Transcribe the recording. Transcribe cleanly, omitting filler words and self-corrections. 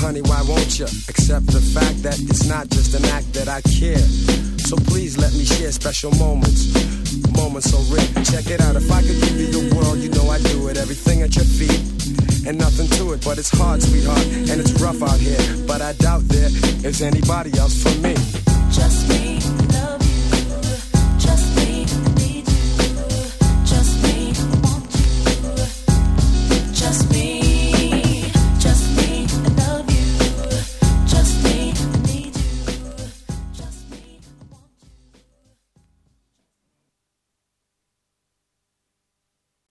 honey, why won't you accept the fact that it's not just an act that I care? So please let me share special moments, moments so rare. Check it out, if I could give you the world, you know I'd do it. Everything at your feet, and nothing to it, but it's hard, sweetheart, and it's rough out here. But I doubt there is anybody else for me. Just me.